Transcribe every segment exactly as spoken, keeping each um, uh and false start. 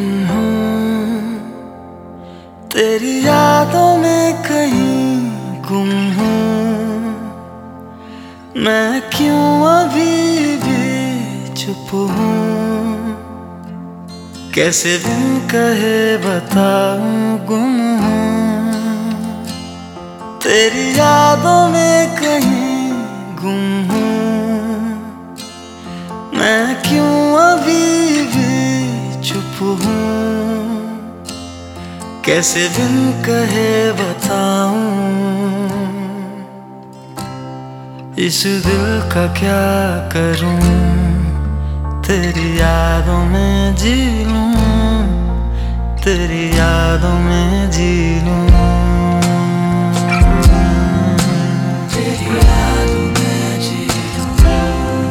हूँ तेरी यादों में कहीं गुम हूँ मैं, क्यों अभी भी चुप हूँ, कैसे बिन कहे बताऊं गुम हूँ तेरी यादों में कहीं गुम हूँ मैं, क्यों अभी भी चुप हूँ, कैसे बिन कहे बताऊं इस दिल का क्या करूं, तेरी यादों में जी लूं, तेरी यादों में जी लूं, तेरी यादों में जी लूं।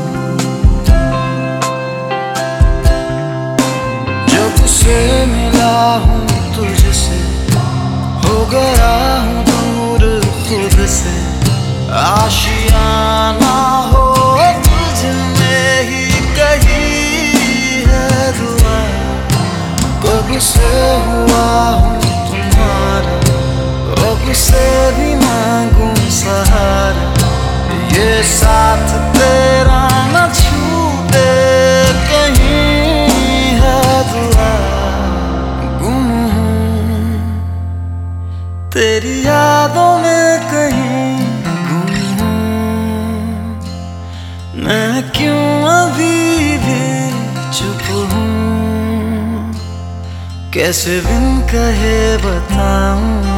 जब से मिला हूँ तुझसे, हो गया हूँ दूर खुद से, आशियाना हो तुझ में ही कही है दुआ, कब से हुआ हूँ तुम्हारा, कब से भी मांगूं सहारा, ये साथ तेरा न छूटे कहीं है दुआ, गुम हूँ तेरी यादों में कहीं गुम हूँ मैं, क्यों अभी भी चुप हूँ, कैसे बिन कहे बताऊं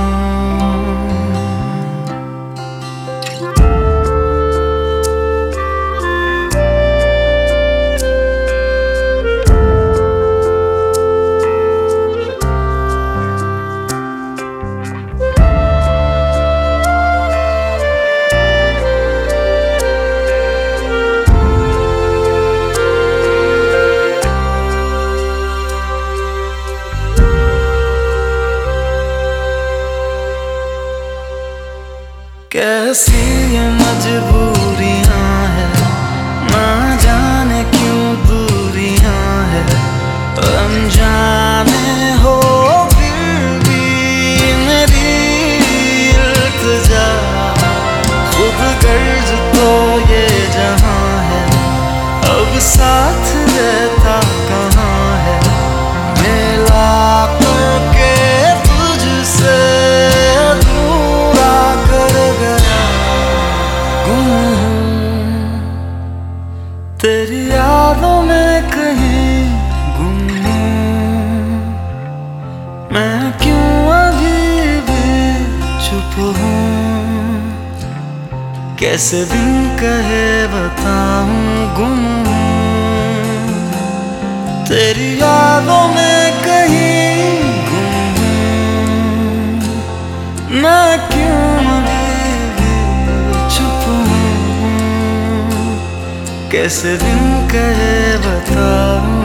कैसी ये मजबूरियां हैं, ना जाने क्यों दूरियां हैं, अनजाने हो फिर भी मेरी इल्तिजा, खुद गर्ज तो ये जहां है, अब साथ रहता कहाँ है, मिला करके तुझसे तेरी यादों में कहीं गुम हूँ मैं, क्यों अभी भी चुप हूँ, कैसे बिन कहे बताऊं गुम हूँ तेरी यादों में कहीं गुम हूँ मैं, क्यों अभी भी चुप हूँ, कैसे बिन कहे बताऊं।